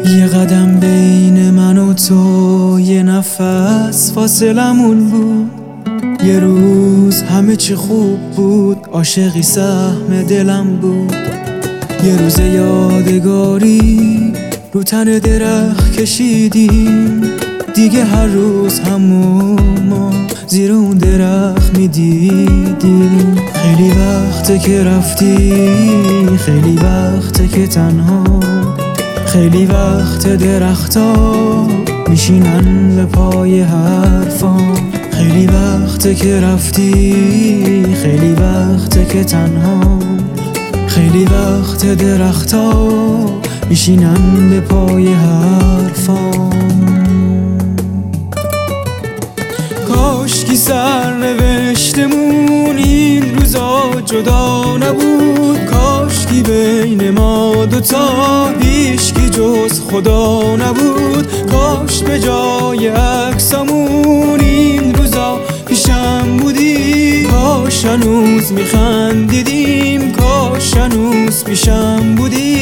یه قدم بین من و تو، یه نفس فاصلمون بود. یه روز همه چی خوب بود، عاشقی سهم دلم بود. یه روز یادگاری رو تن درخت کشیدیم، دیگه هر روز همون ما زیر اون درخت میدیدیم. خیلی وقته که رفتی، خیلی وقته که تنها، خیلی وقت درختا میشینن به پای حرفام. خیلی وقته که رفتی، خیلی وقته که تنها، خیلی وقت درختا میشینن به پای حرفام. کاشکی سرنوشتمون این روزا جدا نبود، کاشکی بین ما دوتا هیچکی جز خدا نبود. کاش به جای عکسامون این روزا پیشم بودی، کاش هنوز میخندیدیم، کاش هنوز پیشم بودی.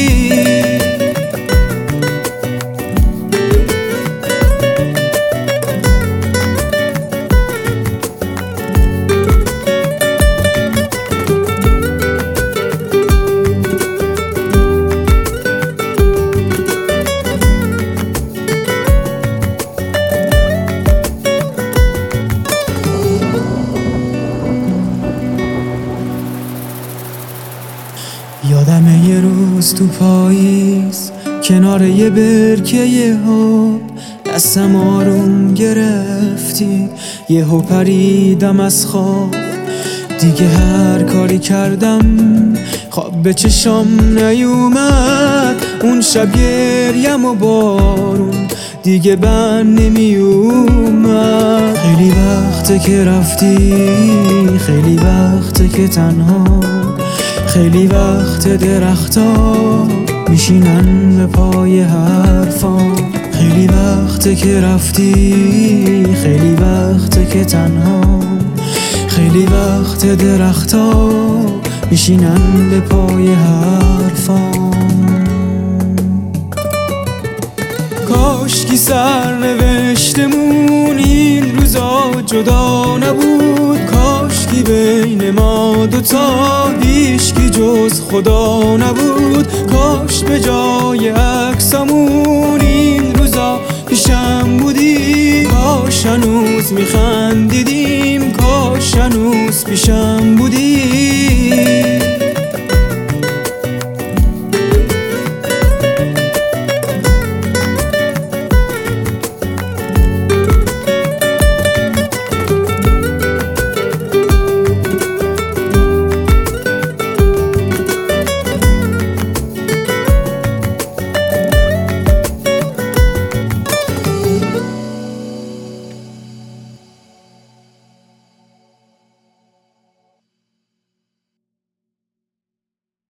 یادمه یه روز تو پاییز کنار یه برکه آب، دستم آروم گرفتی، یهو پریدم از خواب. دیگه هر کاری کردم خواب به چشام نیومد. اون شب گریم و بارون دیگه بند نمیومد. خیلی وقته که رفتی، خیلی وقته که تنها، خیلی وقت درختا میشینن به پای حرفام. خیلی وقته که رفتی، خیلی وقته که تنها، خیلی وقت درختا میشینن به پای حرفام. کاشکی سرنوشتمون این روزا جدا نبود، کاشکی بین ما دوتا هیچکی جز خدا نبود. کاش به جای عکسامون این روزا پیشم بودی، کاش هنوز میخندیدیم، کاش هنوز پیشم بودی.